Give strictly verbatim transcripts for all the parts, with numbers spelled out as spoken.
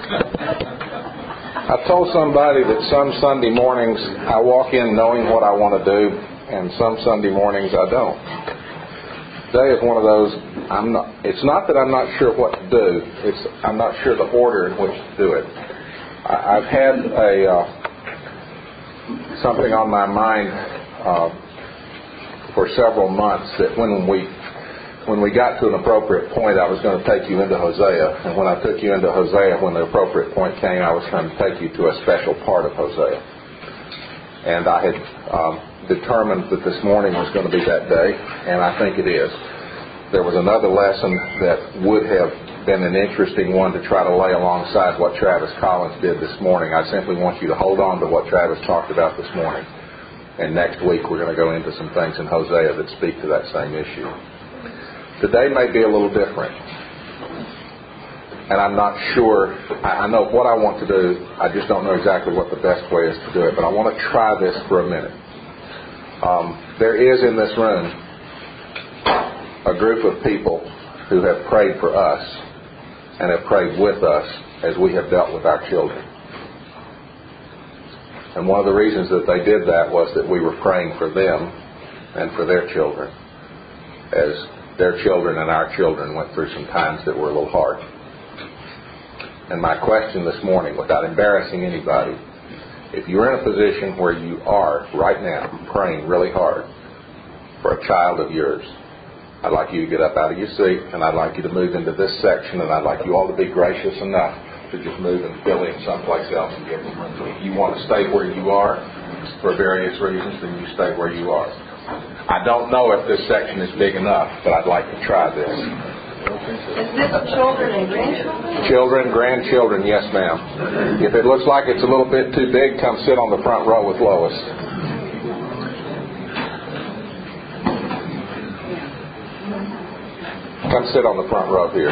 I told somebody that some Sunday mornings I walk in knowing what I want to do, and some Sunday mornings I don't. Today is one of those. I'm not. It's not that I'm not sure what to do. It's I'm not sure the order in which to do it. I, I've had a uh, something on my mind uh, for several months that when we when we got to an appropriate point, I was going to take you into Hosea. And when I took you into Hosea, when the appropriate point came, I was going to take you to a special part of Hosea. And I had um, determined that this morning was going to be that day, and I think it is. There was another lesson that would have been an interesting one to try to lay alongside what Travis Collins did this morning. I simply want you to hold on to what Travis talked about this morning. And next week we're going to go into some things in Hosea that speak to that same issue. Today may be a little different. And I'm not sure, I know what I want to do, I just don't know exactly what the best way is to do it. But I want to try this for a minute. Um, there is in this room a group of people who have prayed for us and have prayed with us as we have dealt with our children. And one of the reasons that they did that was that we were praying for them and for their children as their children and our children went through some times that were a little hard. And my question this morning, without embarrassing anybody, if you're in a position where you are right now praying really hard for a child of yours, I'd like you to get up out of your seat, and I'd like you to move into this section, and I'd like you all to be gracious enough to just move and fill in someplace else and give them room. If you want to stay where you are for various reasons, then you stay where you are. I don't know if this section is big enough, but I'd like to try this. Is this children and grandchildren? Children, grandchildren, yes, ma'am. If it looks like it's a little bit too big, come sit on the front row with Lois. Come sit on the front row here.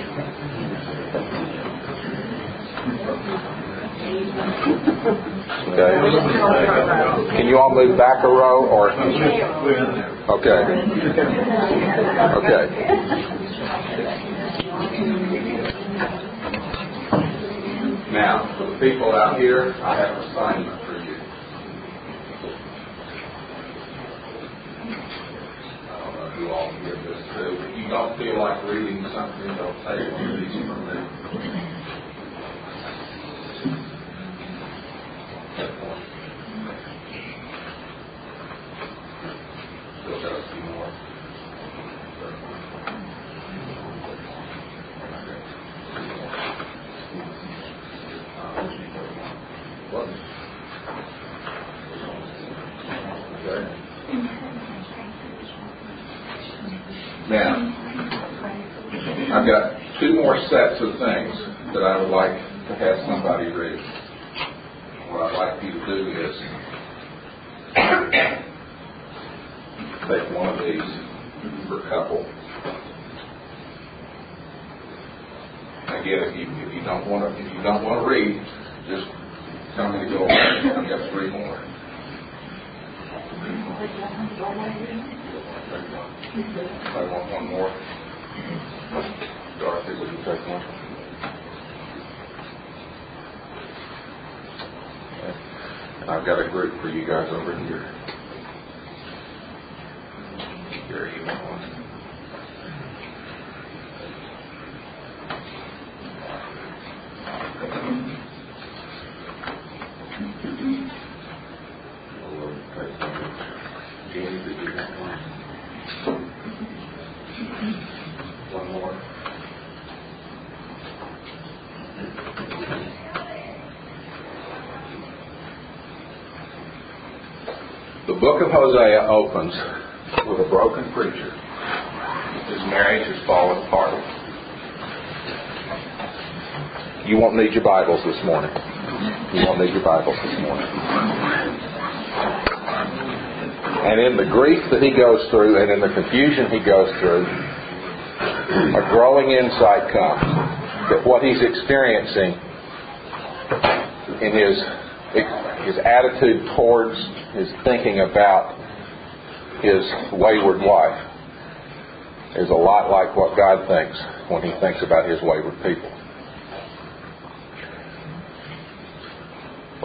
Okay. Can you all move back a row or? Okay. Okay. Now, for the people out here, I have an assignment for you. I don't know if you all can get this too. If you don't feel like reading something, don't take one of these from me. Still got a few more. Okay. Now, I've got two more sets of things that I would like to have somebody read. What I'd like you to do is take one of these per couple. Again, if you if you don't want to if you don't want to read, just tell me to go away. I've got three more. I want one more. Dorothy, would you take one? And I've got a group for you guys over here. Here you want one. Jamie, did you want one? One more. The book of Hosea opens with a broken preacher. His marriage has fallen apart. You won't need your Bibles this morning. You won't need your Bibles this morning. And in the grief that he goes through and in the confusion he goes through, a growing insight comes that what he's experiencing in his his attitude towards, his thinking about his wayward wife is a lot like what God thinks when he thinks about his wayward people.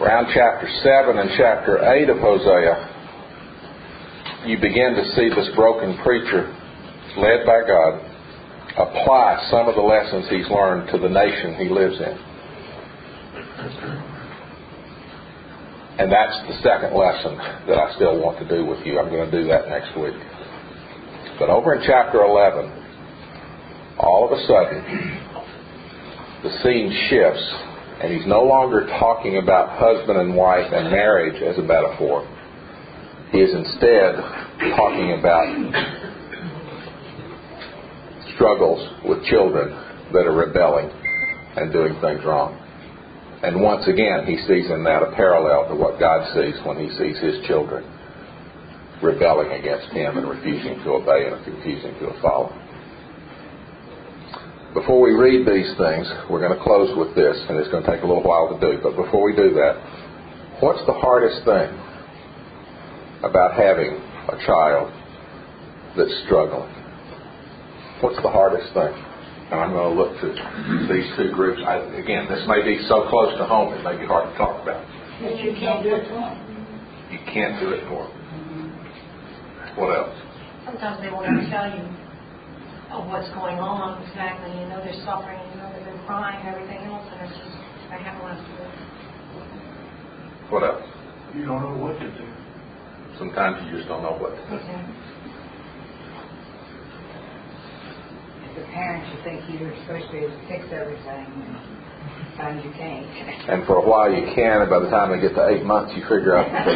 around chapter seven and chapter eight of Hosea, you begin to see this broken preacher, led by God, apply some of the lessons he's learned to the nation he lives in. And that's the second lesson that I still want to do with you. I'm going to do that next week. But over in chapter eleven, all of a sudden, the scene shifts, and he's no longer talking about husband and wife and marriage as a metaphor. He is instead talking about struggles with children that are rebelling and doing things wrong. And once again, he sees in that a parallel to what God sees when he sees his children rebelling against him and refusing to obey and refusing to follow. Before we read these things, we're going to close with this, and it's going to take a little while to do. But before we do that, what's the hardest thing about having a child that's struggling? What's the hardest thing? And I'm going to look to these two groups. I, again, this may be so close to home, it may be hard to talk about. But you can't do it for them. You can't do it for them. What else? Sometimes they won't ever tell you oh, what's going on exactly. You know they're suffering, you know they've been crying and everything else, and it's just, they haven't left to do. What else? You don't know what to do. Sometimes you just don't know what to do. Okay. The parents, you think you're supposed to fix everything, and sometimes you can't. And for a while you can, and by the time they get to eight months, you figure out that they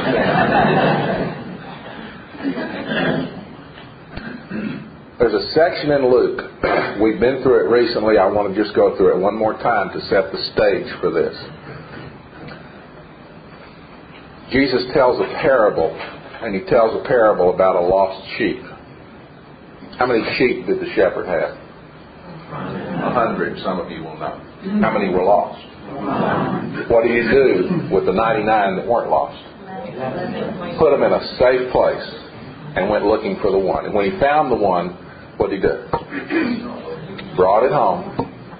can't. There's a section in Luke. We've been through it recently. I want to just go through it one more time to set the stage for this. Jesus tells a parable, and he tells a parable about a lost sheep. How many sheep did the shepherd have? A hundred, some of you will know. How many were lost? What do you do with the ninety-nine that weren't lost? Put them in a safe place and went looking for the one. And when he found the one, what did he do? Brought it home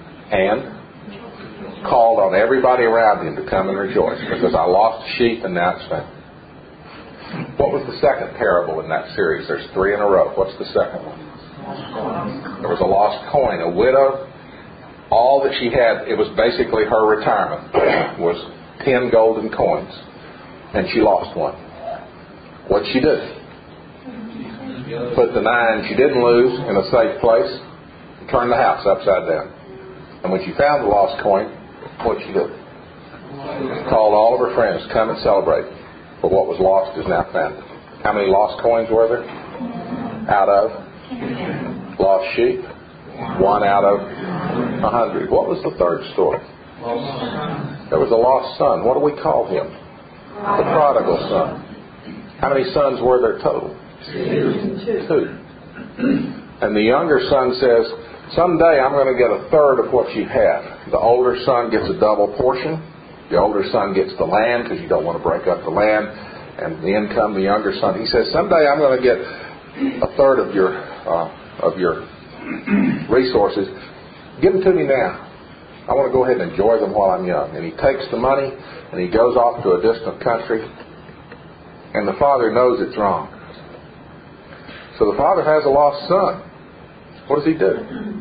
and called on everybody around him to come and rejoice, because I lost a sheep and now it's found. What was the second parable in that series? There's three in a row. What's the second one? There was a lost coin. A widow, all that she had, it was basically her retirement, was ten golden coins. And she lost one. What'd she do? Put the nine she didn't lose in a safe place and turned the house upside down. And when she found the lost coin, what'd she do? Called all of her friends to come and celebrate. For what was lost is now found. How many lost coins were there? Out of? Lost sheep? One out of a hundred. What was the third story? There was a lost son. What do we call him? The prodigal son. How many sons were there total? Two. And the younger son says, someday I'm going to get a third of what you have. The older son gets a double portion. The older son gets the land, because you don't want to break up the land and the income. The younger son, he says, someday I'm going to get a third of your uh, of your resources. Give them to me now. I want to go ahead and enjoy them while I'm young. And he takes the money and he goes off to a distant country. And the father knows it's wrong. So the father has a lost son. What does he do?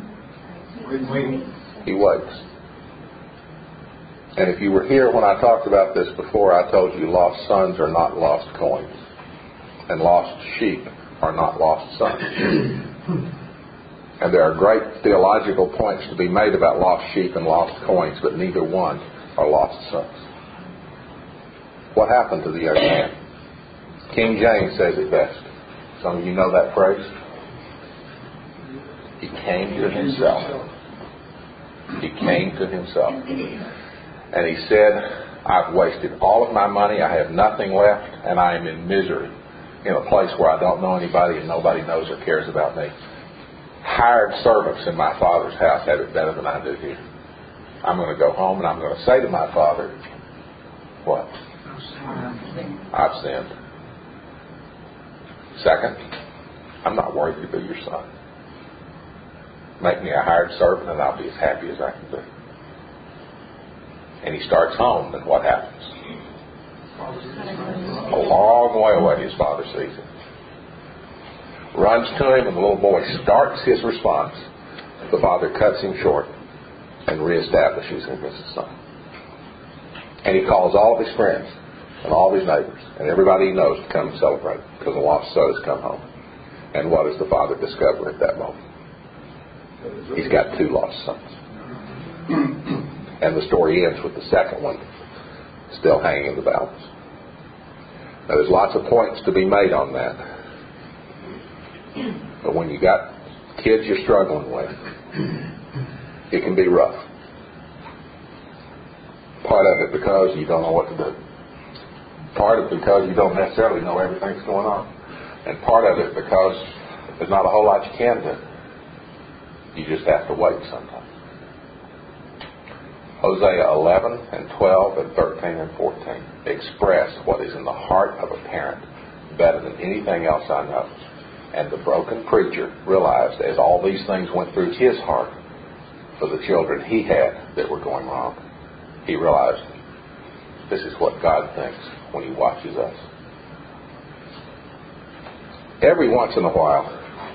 He waits. And if you were here when I talked about this before, I told you lost sons are not lost coins. And lost sheep are not lost sons. And there are great theological points to be made about lost sheep and lost coins, but neither one are lost sons. What happened to the young man? King James says it best. Some of you know that phrase. He came to himself. He came to himself. And he said, I've wasted all of my money, I have nothing left, and I am in misery in a place where I don't know anybody and nobody knows or cares about me. Hired servants in my father's house have it better than I do here. I'm going to go home and I'm going to say to my father, what? I've sinned. Second, I'm not worthy to be your son. Make me a hired servant and I'll be as happy as I can be. And he starts home, and what happens? A long way away, his father sees him. Runs to him, and the little boy starts his response. The father cuts him short and reestablishes him as his son. And he calls all of his friends and all of his neighbors and everybody he knows to come and celebrate because the lost son has come home. And what does the father discover at that moment? He's got two lost sons. And the story ends with the second one still hanging in the balance. Now, there's lots of points to be made on that. But when you got kids you're struggling with, it can be rough. Part of it because you don't know what to do. Part of it because you don't necessarily know everything that's going on. And part of it because there's not a whole lot you can do. You just have to wait sometimes. Hosea eleven and twelve and thirteen and fourteen express what is in the heart of a parent better than anything else I know. And the broken preacher realized as all these things went through his heart for the children he had that were going wrong, he realized this is what God thinks when he watches us. Every once in a while,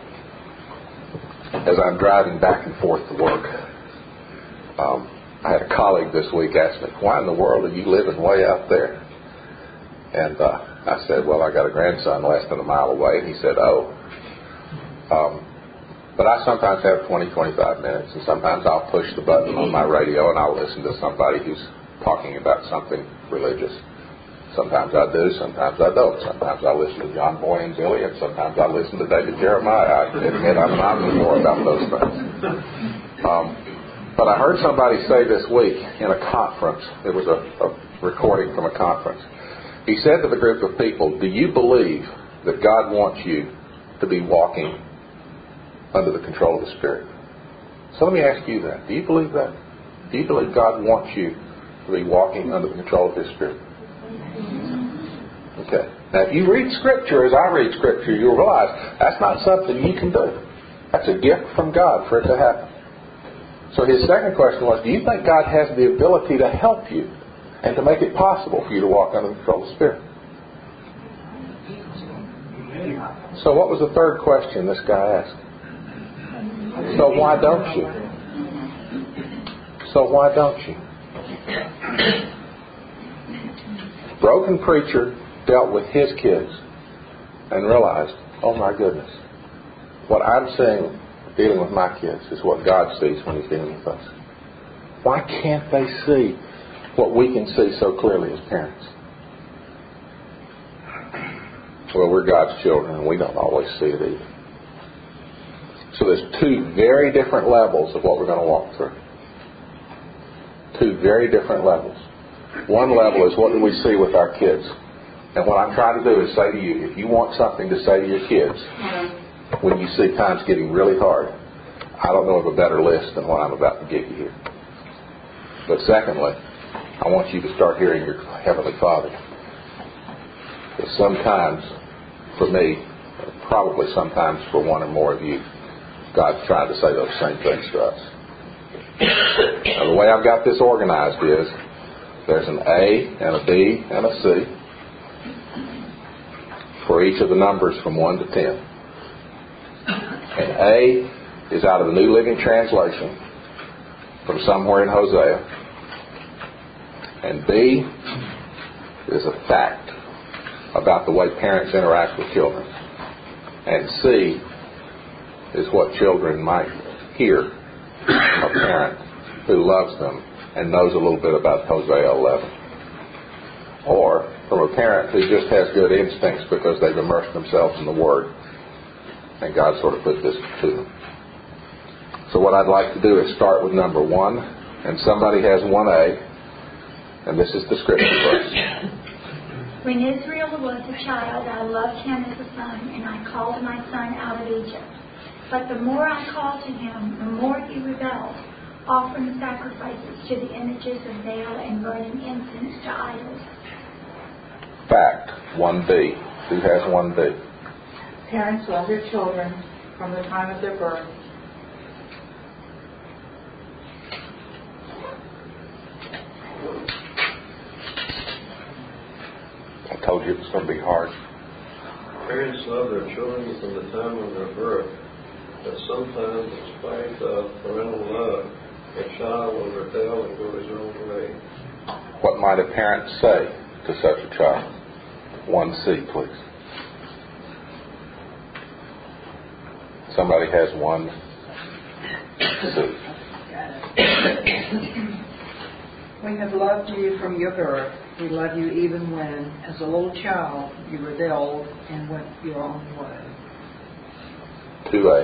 as I'm driving back and forth to work, um, I had a colleague this week ask me, why in the world are you living way out there? And uh, I said, well, I got a grandson less than a mile away. And he said, oh. Um, but I sometimes have twenty, twenty-five minutes, and sometimes I'll push the button on my radio and I'll listen to somebody who's talking about something religious. Sometimes I do, sometimes I don't. Sometimes I listen to John Boy and Billy, and sometimes I listen to David Jeremiah. I admit I'm an omnivore about those things. Um, but I heard somebody say this week in a conference, it was a, a recording from a conference. He said to the group of people, do you believe that God wants you to be walking under the control of the Spirit? So let me ask you that. Do you believe that? Do you believe God wants you to be walking under the control of His Spirit? Okay. Now, if you read Scripture as I read Scripture, you'll realize that's not something you can do. That's a gift from God for it to happen. So his second question was, do you think God has the ability to help you and to make it possible for you to walk under the control of the Spirit? So what was the third question this guy asked? So why don't you? So why don't you? Broken preacher dealt with his kids and realized, oh my goodness, what I'm seeing dealing with my kids is what God sees when He's dealing with us. Why can't they see what we can see so clearly as parents? Well, we're God's children and we don't always see it either. So there's two very different levels of what we're going to walk through. Two very different levels. One level is what do we see with our kids? And what I'm trying to do is say to you, if you want something to say to your kids when you see times getting really hard, I don't know of a better list than what I'm about to give you here. But secondly, I want you to start hearing your Heavenly Father. Because sometimes, for me, probably sometimes for one or more of you, God's trying to say those same things to us. Now, the way I've got this organized is there's an A and a B and a C for each of the numbers from one to ten. And A is out of the New Living Translation from somewhere in Hosea. And B is a fact about the way parents interact with children. And C is what children might hear from a parent who loves them and knows a little bit about Hosea eleven. Or from a parent who just has good instincts because they've immersed themselves in the Word and God sort of put this to them. So what I'd like to do is start with number one, and somebody has one A, and this is the scripture verse. When Israel was a child, I loved him as a son, and I called my son out of Egypt. But the more I called to him, the more he rebelled, offering sacrifices to the images of Baal and burning incense to idols. Fact, one B. Who has one B? Parents love their children from the time of their birth. old, it's going to be hard. Parents love their children from the time of their birth, but sometimes, in spite of parental love, a child will rebel and go his own way. What might a parent say to such a child? one C, please. Somebody has one C. We have loved you from your birth. We love you even when, as a little child, you rebelled and went your own way. two A.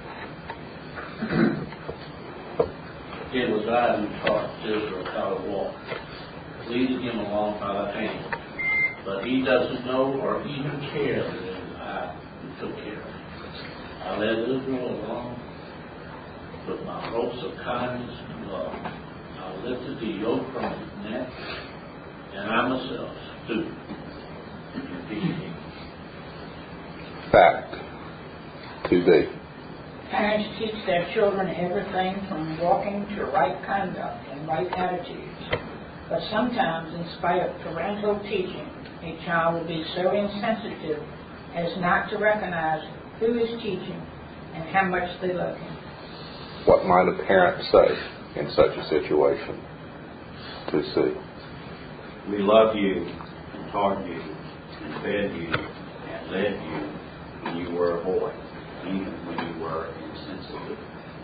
It was I who taught Israel how to walk, leading him along by the hand. But he doesn't know or even care that it was I who took care of him. I led Israel along with my ropes of kindness and love. I lifted the yoke from his neck, and I myself stood and beat him. Fact. two B. Parents teach their children everything from walking to right conduct and right attitudes. But sometimes, in spite of parental teaching, a child will be so insensitive as not to recognize who is teaching and how much they love him. What might a parent say in such a situation? two C. We love you and taught you and fed you and led you when you were a boy, even when you were insensitive.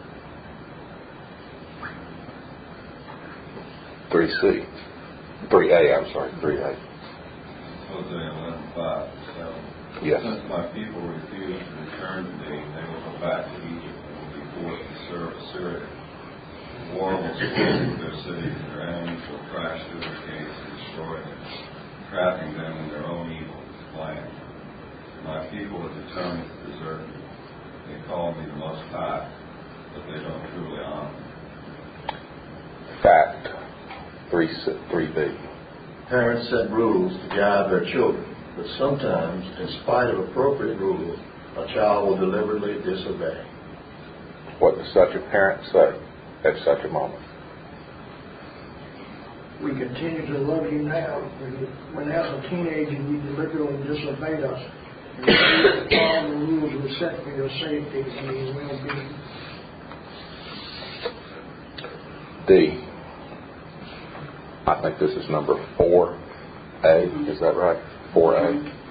three C. three A, I'm sorry, three A. Hosea eleven five to seven. Yes. Since my people refuse to return to me, they will go back to Egypt and will be forced to serve Assyria. War will sweep through their cities, and their enemies will crash through their gates and destroy them, trapping them in their own evil plan. My people are determined to desert me. They call me the Most High, but they don't truly honor me. Fact. three B. Parents set rules to guide their children, but sometimes, in spite of appropriate rules, a child will deliberately disobey. What does such a parent say at such a moment? We continue to love you now, when as a teenager you deliberately disobeyed us, and refused to follow the rules we set for your safety and your well-being. D. I think this is number four A. Is that right? four A.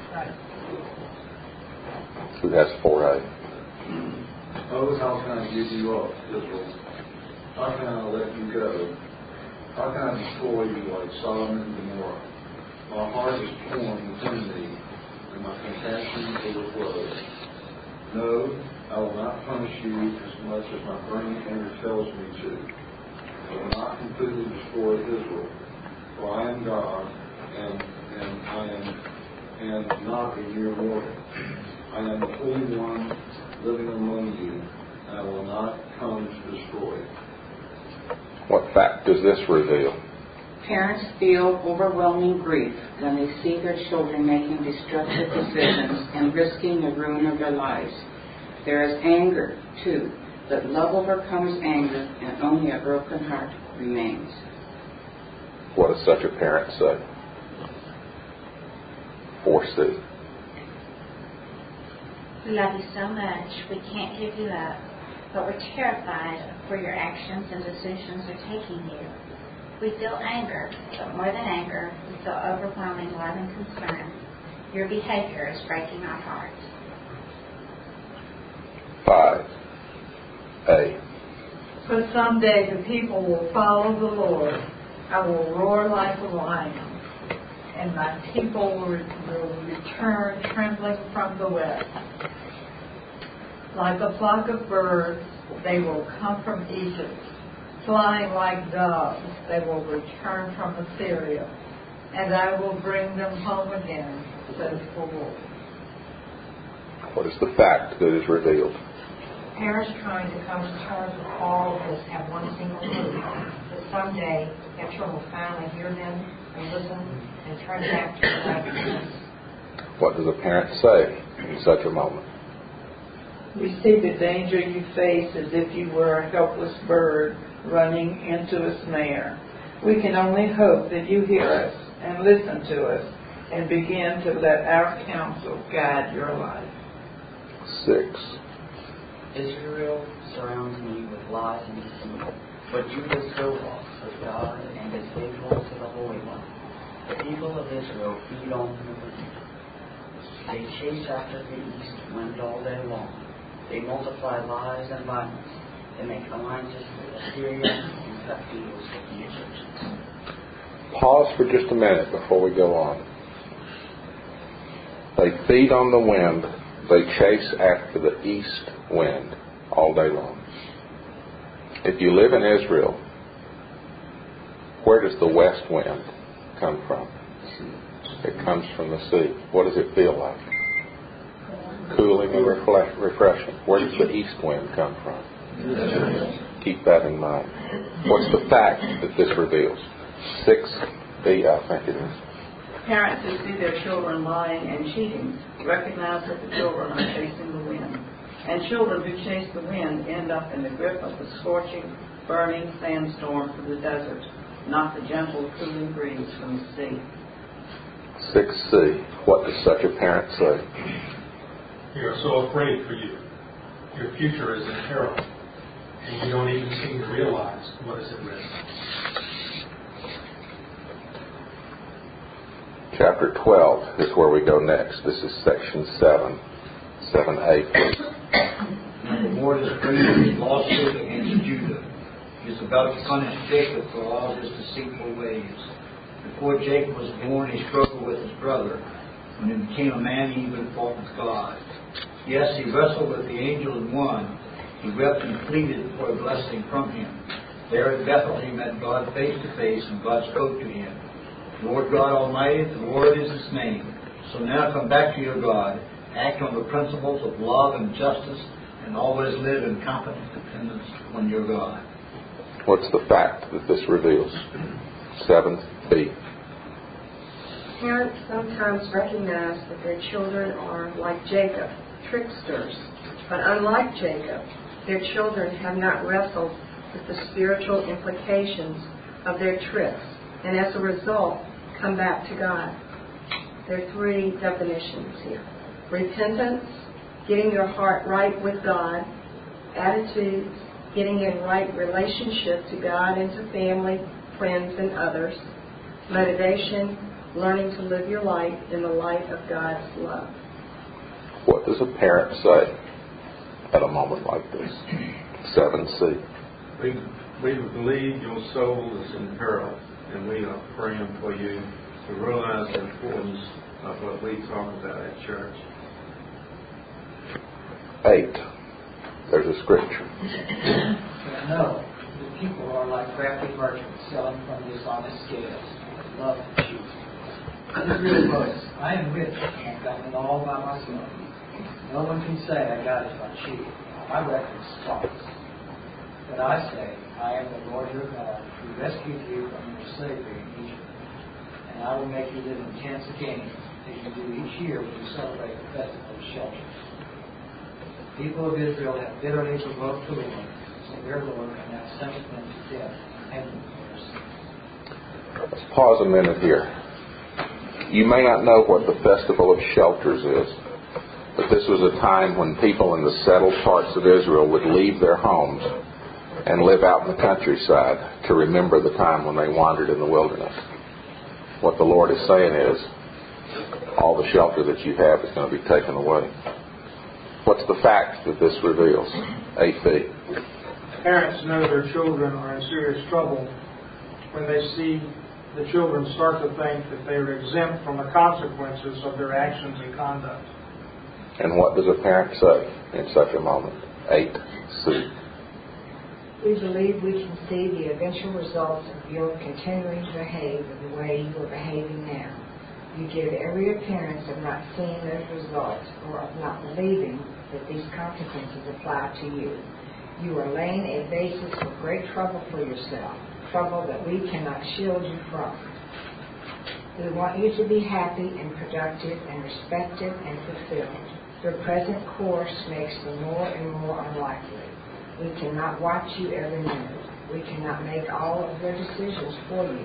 Who has four A? Oh, how can I give you up, Israel? How can I let you go? How can I destroy you like Sodom and Gomorrah? My heart is torn within me, and my compassion overflows. No, I will not punish you as much as my burning anger tells me to. I will not completely destroy Israel, for I am God, and and I am and not a mere mortal. I am the Holy One living among you, and I will not come to destroy. What fact does this reveal? Parents feel overwhelming grief when they see their children making destructive decisions and risking the ruin of their lives. There is anger, too, but love overcomes anger, and only a broken heart remains. What does such a parent say? four C. We love you so much, we can't give you up, but we're terrified of where your actions and decisions are taking you. We feel anger, but more than anger, we feel overwhelming love and concern. Your behavior is breaking our hearts. five A. But someday the people will follow the Lord. I will roar like a lion, and my people will, will return trembling from the west. Like a flock of birds, they will come from Egypt. Flying like doves, they will return from Assyria, and I will bring them home again, says the Lord. What is the fact that is revealed? Parents trying to come to terms with all of this have one single hope, that someday their children will finally hear them and listen and turn back to the righteousness. What does a parent say in such a moment? We see the danger you face as if you were a helpless bird running into a snare. We can only hope that you hear us and listen to us and begin to let our counsel guide your life. Six. Israel surrounds me with lies and deceit, but Judah still walks with God and is faithful to the Holy One. The people of Israel feed on the wind. They chase after the east wind all day long. They multiply lies and violence. They make alliances with Assyria and cut deals with the Egyptians. Pause for just a minute before we go on. They feed on the wind. They chase after the east wind all day long. If you live in Israel, where does the west wind come from? It comes from the sea. What does it feel like? Cooling and refle- refreshing. Where does the east wind come from? Keep that in mind. What's the fact that this reveals? Six B, I think it is. Parents who see their children lying and cheating recognize that the children are chasing the wind. And children who chase the wind end up in the grip of the scorching, burning sandstorms of the desert, not the gentle, cooling breeze from the sea. six C. What does such a parent say? We are so afraid for you. Your future is in peril, and you don't even seem to realize what is at risk. Chapter twelve is where we go next. This is section seven. seven A. Now the Lord is bringing his lawsuit against Judah. He is about to punish Jacob for all his deceitful ways. Before Jacob was born, he struggled with his brother. When he became a man, he even fought with God. Yes, he wrestled with the angel and won. He wept and pleaded for a blessing from him. There at Bethel, he met God face to face, and God spoke to him. Lord God Almighty, the Lord is his name. So now come back to your God. Act on the principles of love and justice, and always live in confident dependence on your God. What's the fact that this reveals? seven B. Parents sometimes recognize that their children are like Jacob, tricksters. But unlike Jacob, their children have not wrestled with the spiritual implications of their tricks, and as a result, come back to God. There are three definitions here. Repentance, getting your heart right with God. Attitudes, getting in right relationship to God and to family, friends, and others. Motivation, learning to live your life in the light of God's love. What does a parent say at a moment like this? seven C. We, we believe your soul is in peril, and we are praying for you to realize the importance of what we talk about at church. eight. There's a scripture. No, the people are like crafty merchants selling from dishonest scales. Love to cheat. Israel boasts, I am rich and I've gotten it all by myself. No one can say I got it by cheating. My record is spotless. But I say, I am the Lord your God who rescued you from your slavery in Egypt. And I will make you live in tents again, as you do each year when you celebrate the festival of shelters. The people of Israel have bitterly provoked the Lord, so their Lord can now sentence them to death and pay them for their sin. Let's pause a minute here. You may not know what the Festival of Shelters is, but this was a time when people in the settled parts of Israel would leave their homes and live out in the countryside to remember the time when they wandered in the wilderness. What the Lord is saying is, all the shelter that you have is going to be taken away. What's the fact that this reveals? eight B. Parents know their children are in serious trouble when they see the children start to think that they are exempt from the consequences of their actions and conduct. And what does a parent say in such a moment? eight C. We believe we can see the eventual results of your continuing to behave in the way you are behaving now. You give every appearance of not seeing those results or of not believing that these consequences apply to you. You are laying a basis for great trouble for yourself, trouble that we cannot shield you from. We want you to be happy and productive and respected and fulfilled. Your present course makes them more and more unlikely. We cannot watch you every minute. We cannot make all of your decisions for you.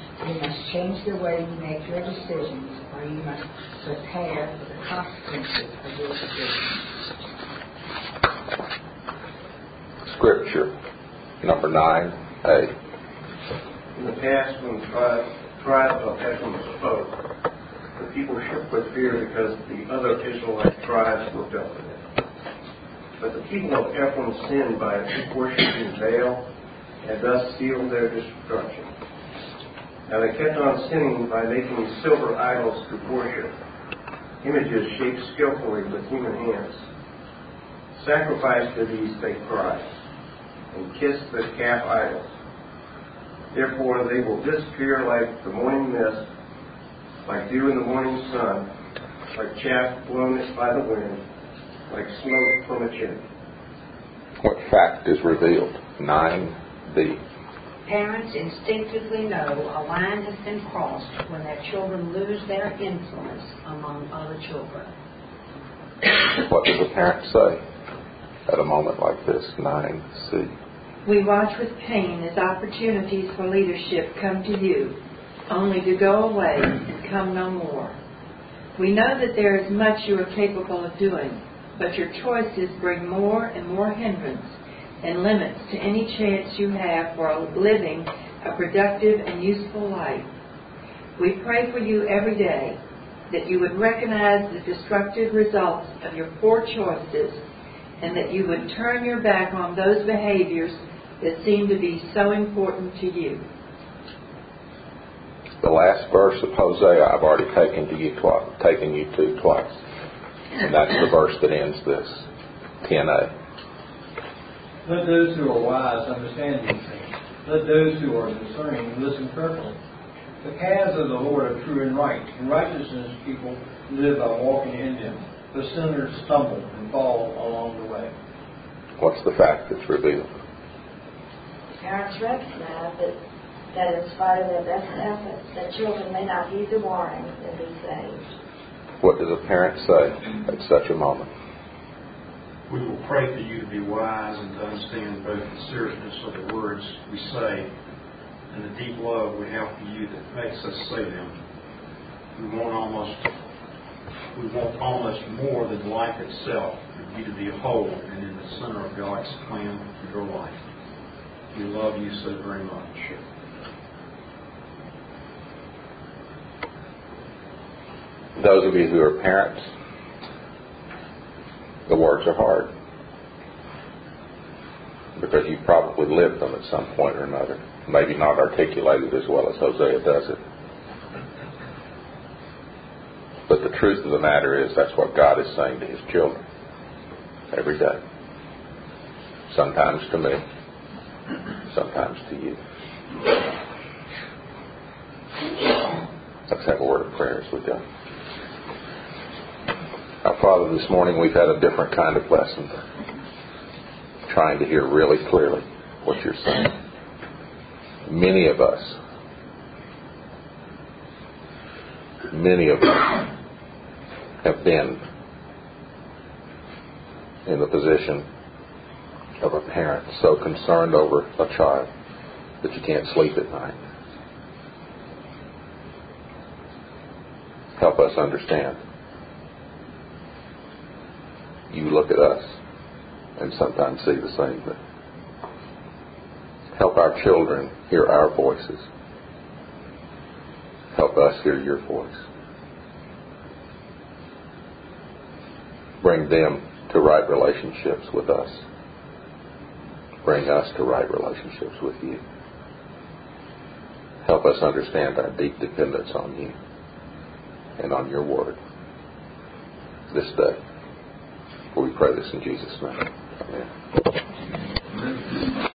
You must change the way you make your decisions, or you must prepare for the consequences of your decisions. Scripture, number nine A. In the past, when the tribe, tribe of Ephraim spoke, the people shook with fear because the other Israelite tribes were dealt with it. But the people of Ephraim sinned by worshiping Baal, and thus sealed their destruction. Now they kept on sinning by making silver idols to worship, images shaped skillfully with human hands. Sacrifice to these, they cried, and kiss the calf idols. Therefore they will disappear like the morning mist, like dew in the morning sun, like chaff blown by the wind, like smoke from a chimney. What fact is revealed? nine B. Parents instinctively know a line has been crossed when their children lose their influence among other children. What does a parent say at a moment like this? nine C. We watch with pain as opportunities for leadership come to you, only to go away and come no more. We know that there is much you are capable of doing, but your choices bring more and more hindrance and limits to any chance you have for living a productive and useful life. We pray for you every day that you would recognize the destructive results of your poor choices and that you would turn your back on those behaviors that seem to be so important to you. The last verse of Hosea I've already taken to you twice, taken you to twice. And that's the verse that ends this. ten A. Let those who are wise understand these things. Let those who are discerning listen carefully. The paths of the Lord are true and right. In righteousness people live by walking in them. The sinners stumble and fall along the way. What's the fact that's revealed? Parents recognize that, that in spite of their best efforts, that children may not heed the warnings and be saved. What does a parent say at such a moment? We will pray for you to be wise and to understand both the seriousness of the words we say and the deep love we have for you that makes us say them. We want almost, we want almost more than life itself for you to be whole and in the center of God's plan for your life. We love you so very much. Those of you who are parents, the words are hard because you probably lived them at some point or another. Maybe not articulated as well as Hosea does it. But the truth of the matter is that's what God is saying to His children every day. Sometimes to me, sometimes to you. Let's have a word of prayer as we go. Our Father, this morning we've had a different kind of lesson, trying to hear really clearly what you're saying. Many of us, many of us have been in the position of a parent so concerned over a child that you can't sleep at night. Help us understand. You look at us and sometimes see the same thing. Help our children hear our voices. Help us hear your voice. Bring them to right relationships with us. Bring us to right relationships with you. Help us understand our deep dependence on you and on your word this day. For we pray this in Jesus' name. Amen.